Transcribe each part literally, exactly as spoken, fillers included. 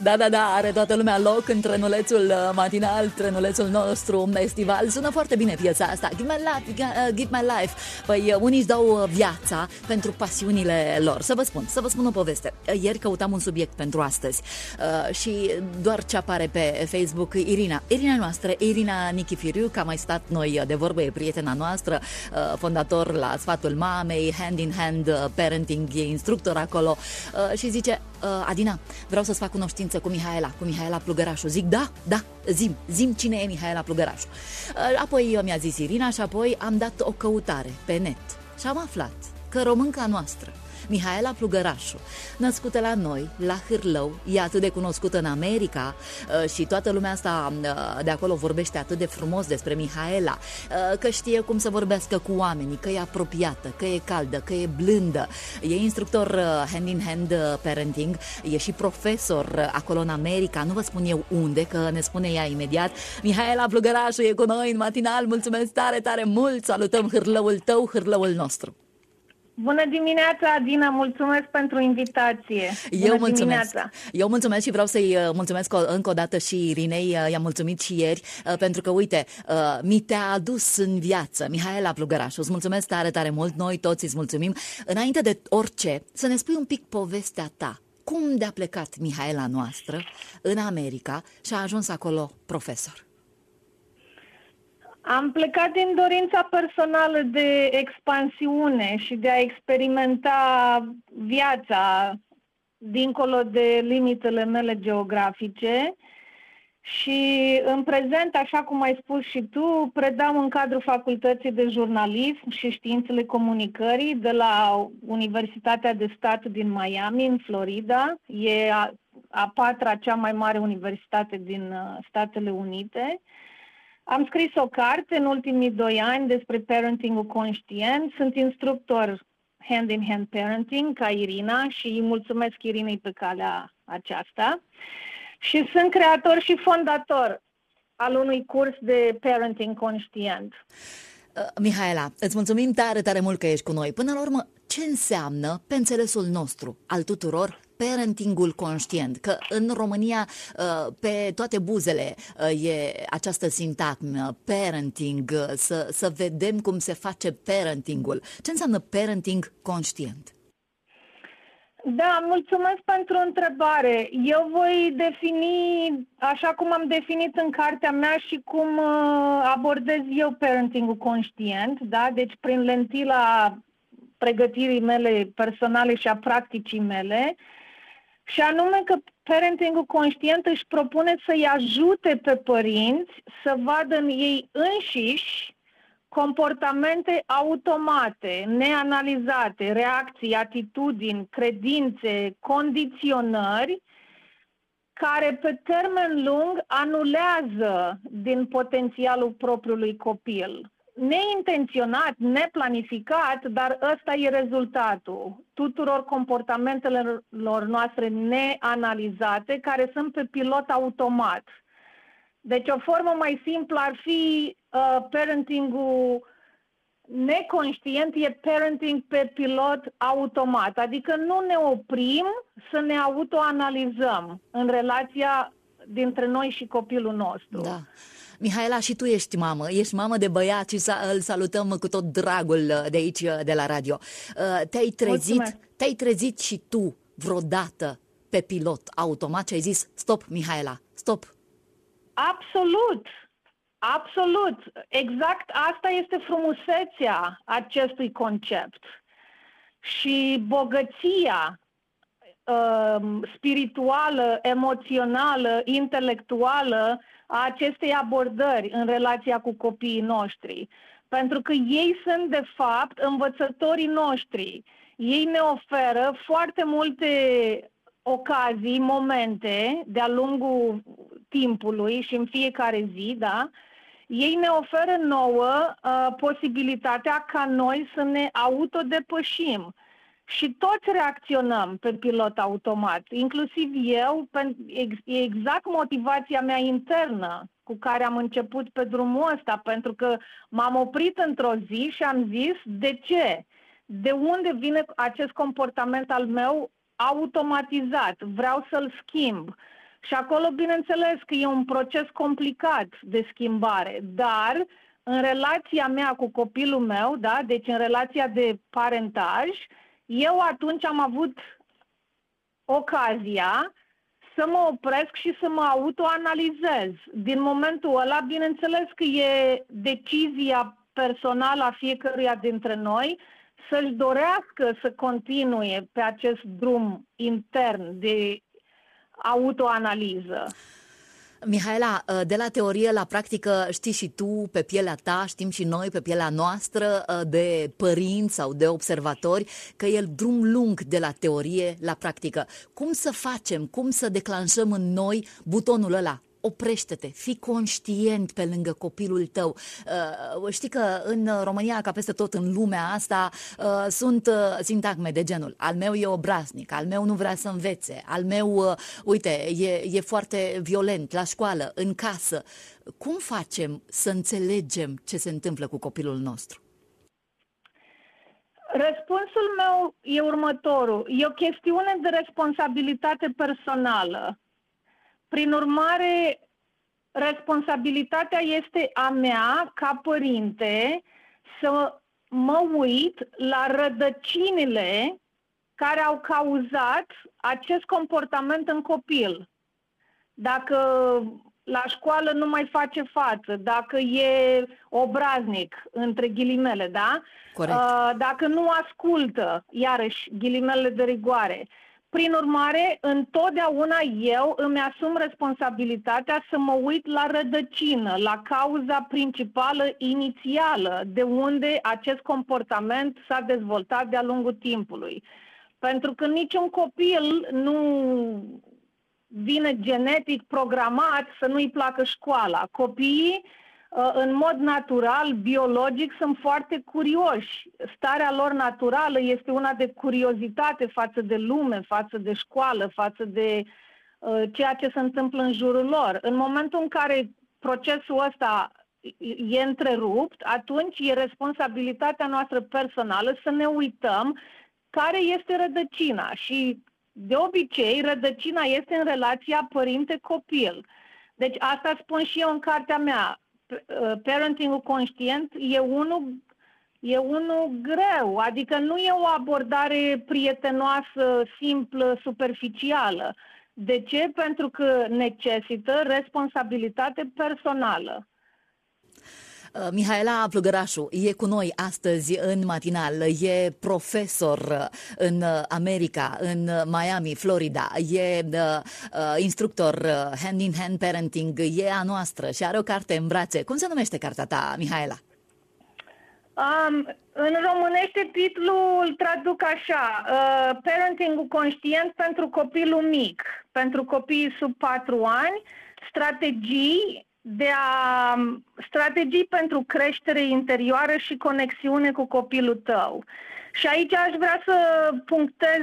Da, da, da, are toată lumea loc în trenulețul matinal, trenulețul nostru estival. Sună foarte bine piesa asta. Give my life, give my life. Păi unii își dau viața pentru pasiunile lor. Să vă spun, să vă spun o poveste. Ieri căutam un subiect pentru astăzi uh, și doar ce apare pe Facebook, Irina. Irina noastră, Irina Nichifiriu, că a mai stat noi de vorbă, e prietena noastră, uh, fondator la Sfatul Mamei, Hand in Hand Parenting, e instructor acolo uh, și zice, uh, Adina, vreau să-ți fac cunoștință cu Mihaela, cu Mihaela Plugărașu. Zic, da, da, zim, zim cine e Mihaela Plugărașu. Uh, apoi mi-a zis Irina și apoi am dat o căutare pe net și am aflat că românca noastră, Mihaela Plugărașu, născută la noi, la Hârlău, e atât de cunoscută în America uh, și toată lumea asta uh, de acolo vorbește atât de frumos despre Mihaela, uh, că știe cum să vorbească cu oamenii, că e apropiată, că e caldă, că e blândă. E instructor uh, hand in hand uh, parenting, e și profesor uh, acolo în America, nu vă spun eu unde, că ne spune ea imediat. Mihaela Plugărașu e cu noi în matinal, mulțumesc tare, tare mult, salutăm Hârlăul tău, Hârlăul nostru. Bună dimineața, Adina, mulțumesc pentru invitație. Bună Eu mulțumesc. Dimineața. Eu mulțumesc și vreau să-i mulțumesc încă o dată și Irinei, i-am mulțumit și ieri, pentru că, uite, mi te-a adus în viață, Mihaela Plugărașu, îți mulțumesc tare, tare mult, noi toți îți mulțumim. Înainte de orice, să ne spui un pic povestea ta. Cum de-a plecat Mihaela noastră în America și a ajuns acolo profesor? Am plecat din dorința personală de expansiune și de a experimenta viața dincolo de limitele mele geografice și în prezent, așa cum ai spus și tu, predam în cadrul Facultății de Jurnalism și Științele Comunicării de la Universitatea de Stat din Miami, în Florida. E a, a patra cea mai mare universitate din Statele Unite. Am scris o carte în ultimii doi ani despre parenting-ul conștient. Sunt instructor Hand in Hand Parenting ca Irina și îi mulțumesc Irinei pe calea aceasta. Și sunt creator și fondator al unui curs de parenting conștient. Uh, Mihaela, îți mulțumim tare, tare mult că ești cu noi. Până la urmă, ce înseamnă, pe înțelesul nostru, al tuturor, parentingul conștient? Că în România, pe toate buzele e această sintagmă, parenting, să, să vedem cum se face parentingul. Ce înseamnă parenting conștient? Da, mulțumesc pentru întrebare. Eu voi defini, așa cum am definit în cartea mea și cum abordez eu parentingul conștient, da? Deci prin lentila pregătirii mele personale și a practicii mele, și anume că parentingul conștient își propune să-i ajute pe părinți să vadă în ei înșiși comportamente automate, neanalizate, reacții, atitudini, credințe, condiționări, care pe termen lung anulează din potențialul propriului copil. Neintenționat, neplanificat, dar ăsta e rezultatul tuturor comportamentelor noastre neanalizate, care sunt pe pilot automat. Deci o formă mai simplă ar fi uh, parenting-ul neconștient, e parenting pe pilot automat. Adică nu ne oprim să ne autoanalizăm în relația dintre noi și copilul nostru. Da. Mihaela, și tu ești mamă, ești mamă de băiat și îl salutăm cu tot dragul de aici, de la radio. Te-ai trezit, te-ai trezit și tu vreodată pe pilot automat și ai zis, stop, Mihaela, stop? Absolut, absolut. Exact asta este frumusețea acestui concept și bogăția spirituală, emoțională, intelectuală a acestei abordări în relația cu copiii noștri. Pentru că ei sunt, de fapt, învățătorii noștri. Ei ne oferă foarte multe ocazii, momente de-a lungul timpului și în fiecare zi, da? Ei ne oferă nouă uh, posibilitatea ca noi să ne autodepășim. Și toți reacționăm pe pilot automat, inclusiv eu, e exact motivația mea internă cu care am început pe drumul ăsta, pentru că m-am oprit într-o zi și am zis, de ce? De unde vine acest comportament al meu automatizat? Vreau să-l schimb. Și acolo, bineînțeles că e un proces complicat de schimbare, dar în relația mea cu copilul meu, da, deci în relația de parentaj, eu atunci am avut ocazia să mă opresc și să mă autoanalizez. Din momentul ăla, bineînțeles că e decizia personală a fiecăruia dintre noi să-și dorească să continue pe acest drum intern de autoanaliză. Mihaela, de la teorie la practică știi și tu pe pielea ta, știm și noi pe pielea noastră de părinți sau de observatori că e drum lung de la teorie la practică. Cum să facem, cum să declanșăm în noi butonul ăla? Oprește-te, fii conștient pe lângă copilul tău. Uh, știi că în România, ca peste tot în lumea asta, uh, sunt uh, sintagme de genul: al meu e obraznic, al meu nu vrea să învețe, al meu, uh, uite, e, e foarte violent la școală, în casă. Cum facem să înțelegem ce se întâmplă cu copilul nostru? Răspunsul meu e următorul. E o chestiune de responsabilitate personală. Prin urmare, responsabilitatea este a mea, ca părinte, să mă uit la rădăcinile care au cauzat acest comportament în copil. Dacă la școală nu mai face față, dacă e obraznic, între ghilimele, da? Corect. Dacă nu ascultă, iarăși, ghilimele de rigoare. Prin urmare, întotdeauna eu îmi asum responsabilitatea să mă uit la rădăcină, la cauza principală inițială, de unde acest comportament s-a dezvoltat de-a lungul timpului. Pentru că niciun copil nu vine genetic programat să nu-i placă școala. Copiii, în mod natural, biologic, sunt foarte curioși. Starea lor naturală este una de curiozitate față de lume, față de școală, față de uh, ceea ce se întâmplă în jurul lor. În momentul în care procesul ăsta e întrerupt, atunci e responsabilitatea noastră personală să ne uităm care este rădăcina. Și, de obicei, rădăcina este în relația părinte-copil. Deci asta spun și eu în cartea mea. Parenting-ul conștient e unul, e unul greu, adică nu e o abordare prietenoasă, simplă, superficială. De ce? Pentru că necesită responsabilitate personală. Mihaela Plugărașu e cu noi astăzi în matinal, e profesor în America, în Miami, Florida, e uh, instructor Hand in Hand Parenting, e a noastră și are o carte în brațe. Cum se numește cartea ta, Mihaela? Um, în românește titlul îl traduc așa: uh, Parenting-ul conștient pentru copilul mic, pentru copiii sub patru ani, strategii de a, strategii pentru creștere interioară și conexiune cu copilul tău. Și aici aș vrea să punctez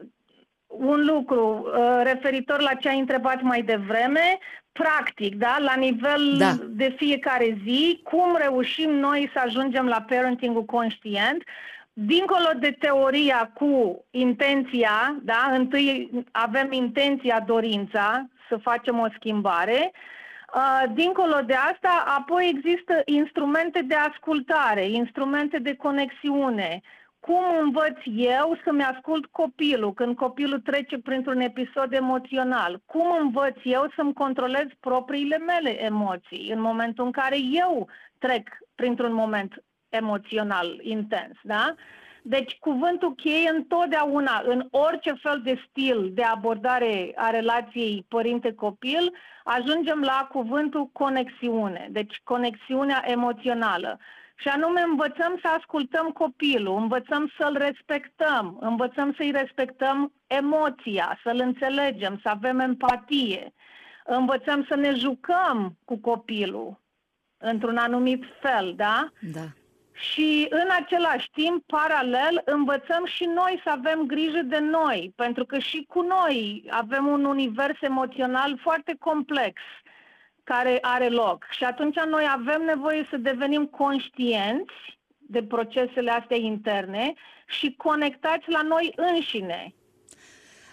un lucru uh, referitor la ce ai întrebat mai devreme, practic, da, la nivel da. de fiecare zi, cum reușim noi să ajungem la parenting-ul conștient, dincolo de teoria cu intenția, da, întâi avem intenția, dorința să facem o schimbare. Uh, dincolo de asta, apoi există instrumente de ascultare, instrumente de conexiune. Cum învăț eu să-mi ascult copilul când copilul trece printr-un episod emoțional? Cum învăț eu să-mi controlez propriile mele emoții în momentul în care eu trec printr-un moment emoțional intens, da? Deci cuvântul cheie întotdeauna, în orice fel de stil de abordare a relației părinte-copil, ajungem la cuvântul conexiune, deci conexiunea emoțională. Și anume învățăm să ascultăm copilul, învățăm să-l respectăm, învățăm să-i respectăm emoția, să-l înțelegem, să avem empatie, învățăm să ne jucăm cu copilul într-un anumit fel, da? Da. Și în același timp, paralel, învățăm și noi să avem grijă de noi, pentru că și cu noi avem un univers emoțional foarte complex care are loc. Și atunci noi avem nevoie să devenim conștienți de procesele astea interne și conectați la noi înșine.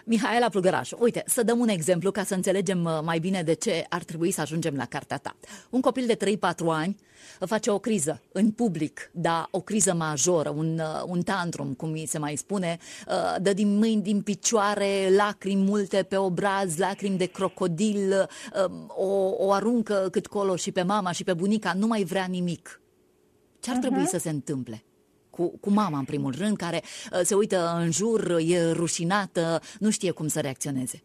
Mihaela Plugăraș, uite, să dăm un exemplu ca să înțelegem mai bine de ce ar trebui să ajungem la cartea ta. Un copil de trei patru ani face o criză în public, da, o criză majoră, un, un tantrum, cum se mai spune, dă din mâini, din picioare, lacrimi multe pe obraz, lacrimi de crocodil, o, o aruncă cât colo și pe mama și pe bunica, nu mai vrea nimic. Ce ar uh-huh. trebui să se întâmple? Cu, cu mama, în primul rând, care uh, se uită în jur, e rușinată, nu știe cum să reacționeze.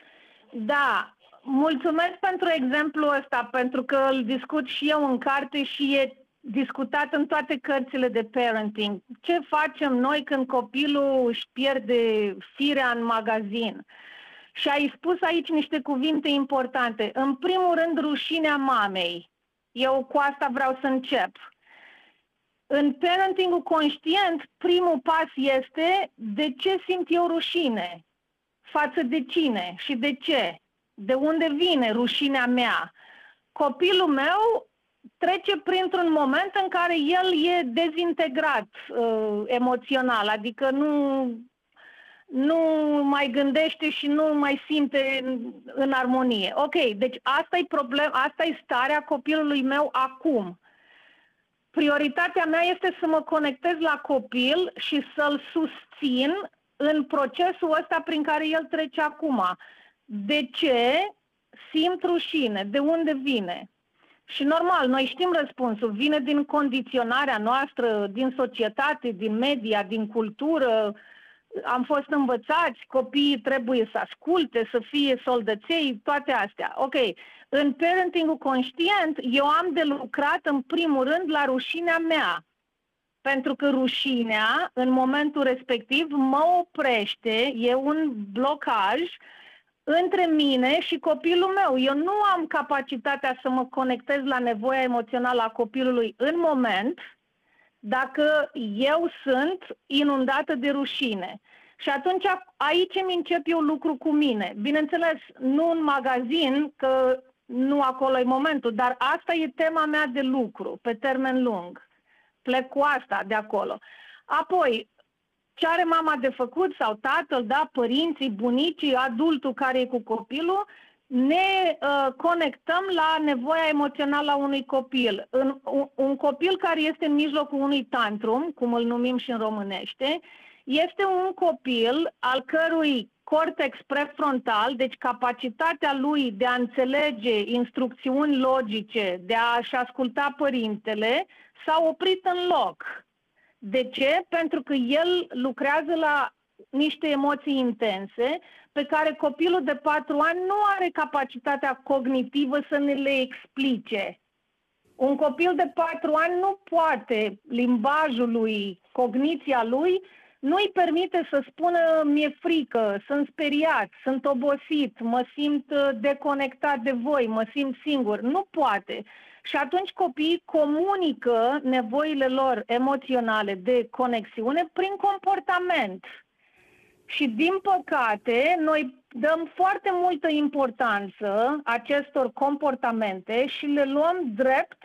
Da, mulțumesc pentru exemplul ăsta, pentru că îl discut și eu în carte și e discutat în toate cărțile de parenting. Ce facem noi când copilul își pierde firea în magazin? Și ai spus aici niște cuvinte importante. În primul rând, rușinea mamei. Eu cu asta vreau să încep. În parentingul conștient, primul pas este de ce simt eu rușine? Față de cine și de ce? De unde vine rușinea mea? Copilul meu trece printr-un moment în care el e dezintegrat uh, emoțional, adică nu, nu mai gândește și nu mai simte în, în armonie. Ok, deci asta e problem, asta e starea copilului meu acum. Prioritatea mea este să mă conectez la copil și să-l susțin în procesul ăsta prin care el trece acum. De ce simt rușine? De unde vine? Și normal, noi știm răspunsul. Vine din condiționarea noastră, din societate, din media, din cultură. Am fost învățați, copiii trebuie să asculte, să fie soldăței, toate astea. Ok. În parentingul conștient, eu am de lucrat în primul rând la rușinea mea. Pentru că rușinea, în momentul respectiv, mă oprește, e un blocaj între mine și copilul meu. Eu nu am capacitatea să mă conectez la nevoia emoțională a copilului în moment, dacă eu sunt inundată de rușine. Și atunci aici îmi încep eu lucru cu mine. Bineînțeles, nu în magazin, că nu acolo e momentul, dar asta e tema mea de lucru, pe termen lung. Plec cu asta de acolo. Apoi, ce are mama de făcut sau tatăl, da, părinții, bunicii, adultul care e cu copilul, ne uh, conectăm la nevoia emoțională a unui copil. În, un, un copil care este în mijlocul unui tantrum, cum îl numim și în românește, este un copil al cărui cortex prefrontal, deci capacitatea lui de a înțelege instrucțiuni logice, de a-și asculta părintele, s-a oprit în loc. De ce? Pentru că el lucrează la niște emoții intense pe care copilul de patru ani nu are capacitatea cognitivă să ne le explice. Un copil de patru ani nu poate, limbajul lui, cogniția lui, nu-i permite să spună mi-e frică, sunt speriat, sunt obosit, mă simt deconectat de voi, mă simt singur. Nu poate. Și atunci copiii comunică nevoile lor emoționale de conexiune prin comportament. Și din păcate, noi dăm foarte multă importanță acestor comportamente și le luăm drept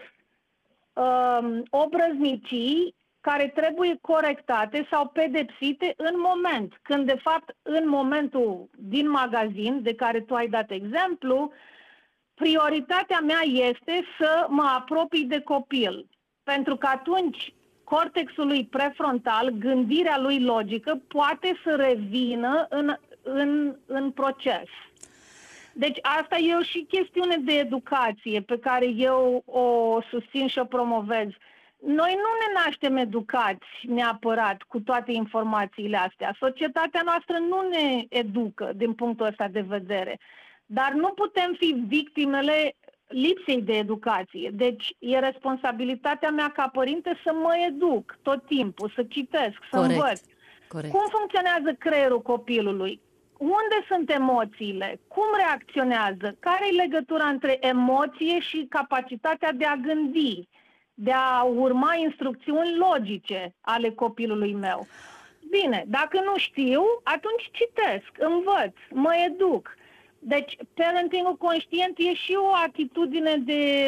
um, obrăznicii care trebuie corectate sau pedepsite în moment. Când, de fapt, în momentul din magazin, de care tu ai dat exemplu, prioritatea mea este să mă apropii de copil. Pentru că atunci cortexul lui prefrontal, gândirea lui logică, poate să revină în, în, în proces. Deci asta e și chestiune de educație pe care eu o susțin și o promovez. Noi nu ne naștem educați neapărat cu toate informațiile astea. Societatea noastră nu ne educă din punctul ăsta de vedere. Dar nu putem fi victimele lipsei de educație. Deci e responsabilitatea mea ca părinte să mă educ tot timpul, să citesc, să Corect. învăț. Corect. Cum funcționează creierul copilului? Unde sunt emoțiile? Cum reacționează? Care e legătura între emoție și capacitatea de a gândi, de a urma instrucțiuni logice ale copilului meu? Bine, dacă nu știu, atunci citesc, învăț, mă educ. Deci, parentingul conștient e și o atitudine de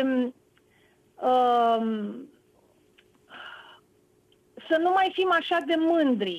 um, să nu mai fim așa de mândri. Că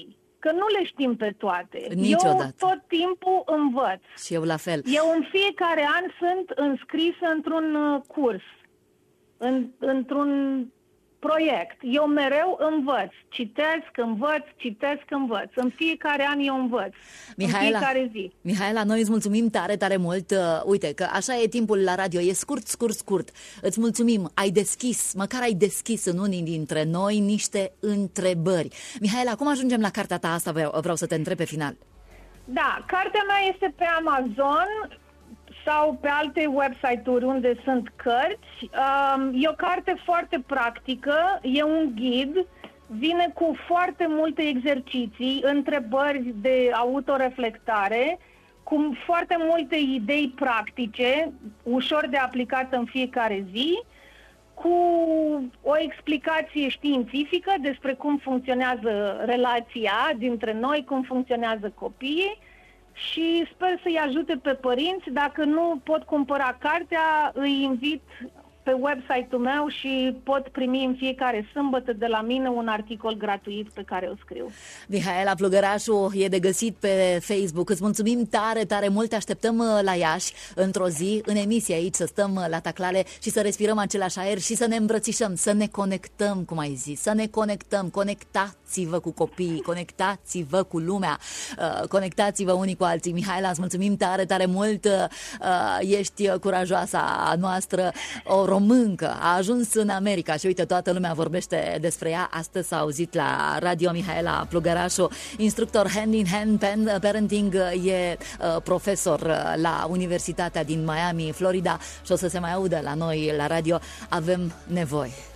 că nu le știm pe toate. Niciodată. Eu tot timpul învăț. Și eu la fel. Eu în fiecare an sunt înscrisă într-un uh, curs, în, într-un proiect. Eu mereu învăț, citesc, învăț, citesc, învăț. În fiecare an eu învăț, Mihaela, în fiecare zi. Mihaela, noi îți mulțumim tare, tare mult. Uh, uite, că așa e timpul la radio, e scurt, scurt, scurt. Îți mulțumim, ai deschis, măcar ai deschis în unii dintre noi niște întrebări. Mihaela, cum ajungem la cartea ta asta? Vreau, vreau să te întreb pe final. Da, cartea mea este pe Amazon sau pe alte website-uri unde sunt cărți. E o carte foarte practică, e un ghid, vine cu foarte multe exerciții, întrebări de autoreflectare, cu foarte multe idei practice, ușor de aplicat în fiecare zi, cu o explicație științifică despre cum funcționează relația dintre noi, cum funcționează copiii. Și sper să-i ajute pe părinți. Dacă nu pot cumpăra cartea, îi invit pe website-ul meu și pot primi în fiecare sâmbătă de la mine un articol gratuit pe care îl scriu. Mihaela Plugărașu e de găsit pe Facebook. Îți mulțumim tare, tare mult. Te așteptăm la Iași într-o zi, în emisie aici, să stăm la taclale și să respirăm același aer și să ne îmbrățișăm, să ne conectăm, cum ai zis, să ne conectăm. Conectați-vă cu copiii, conectați-vă cu lumea, conectați-vă unii cu alții. Mihaela, îți mulțumim tare, tare mult. Ești curajoasa noastră, o româncă, a ajuns în America și uite, toată lumea vorbește despre ea. Astăzi s-a auzit la radio. Mihaela Plugărașu, instructor hand in hand parenting, e profesor la Universitatea din Miami, Florida, și o să se mai audă la noi la radio. Avem nevoie